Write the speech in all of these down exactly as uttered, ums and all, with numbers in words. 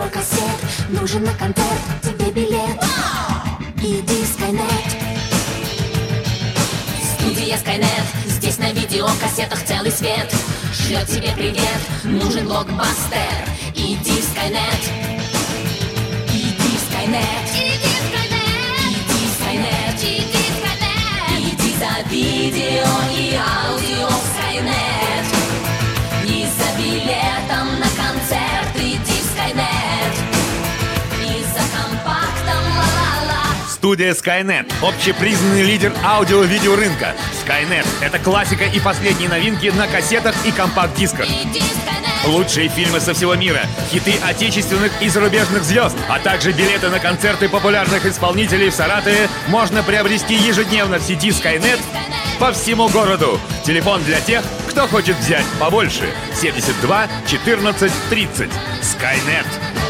видеокассет. Нужен на концерт, тебе билет. Иди Skynet. Студия Skynet. Здесь на видеокассетах целый свет. Шлет тебе привет. Нужен блокбастер. Иди в Skynet. Иди в Skynet. Иди в Skynet. Иди в Skynet. Иди в Skynet. Иди за видео и аудио в Skynet. Не за билетом на концерт. Иди в Skynet. Не за компактом. Ла-ла-ла. Студия Skynet – общепризнанный лидер аудио-видео рынка. Skynet – это классика и последние новинки на кассетах и компакт-дисках. Лучшие фильмы со всего мира, хиты отечественных и зарубежных звезд, а также билеты на концерты популярных исполнителей в Саратове можно приобрести ежедневно в сети Skynet по всему городу. Телефон для тех, кто хочет взять побольше. семьдесят два четырнадцать тридцать. Skynet.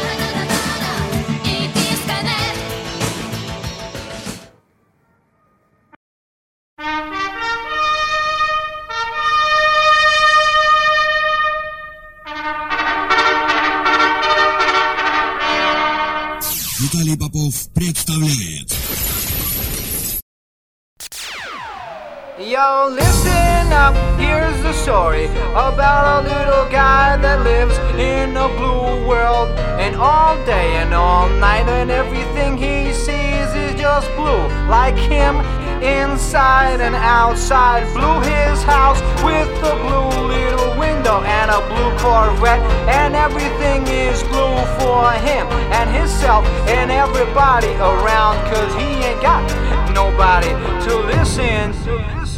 Виталий Попов представляет. Yo, listen up, here's the story about a little guy that lives in a blue world. And all day and all night and everything he sees is just blue. Like him, inside and outside. Blue his house with a blue little window and a blue Corvette. And everything is blue for him and himself and everybody around. Cause he ain't got nobody to listen to.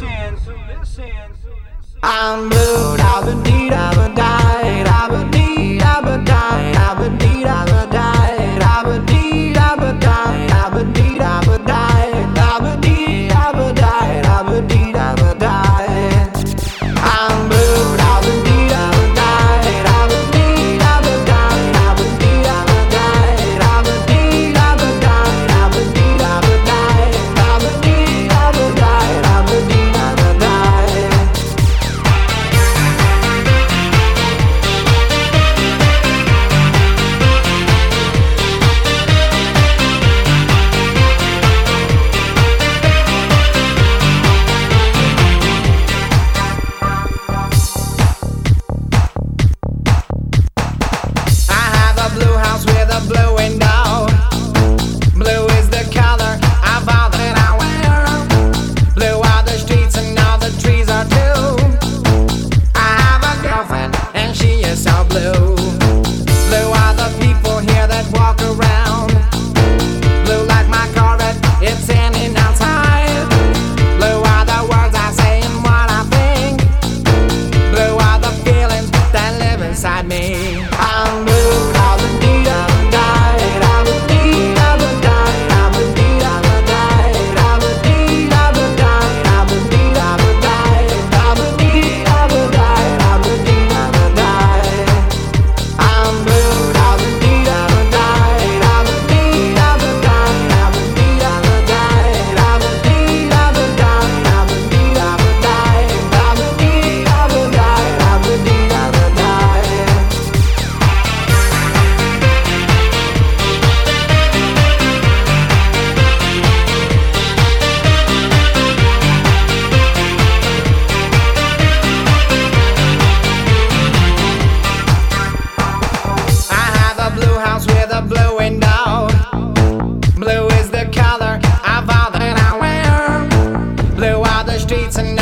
I'm blue, da-ba-dee, da-ba-die, da-ba-dee, da-ba-die, da-ba-dee, da-ba-die, da-ba-dee, da-ba-die, da-ba-dee, da-ba-die, da-ba-dee, da-ba-die, da-ba-dee, da-ba-die. I'm blue, da-ba-dee, da-ba-die, da-ba-dee, da-ba-die, da-ba-dee, da-ba-die, da-ba-dee, da-ba-die, da-ba-dee, da-ba-die, da-ba-dee, da-ba-die, da-ba-dee, da-ba-die.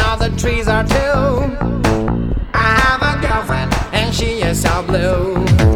Trees are too. I have a girlfriend and she is so blue.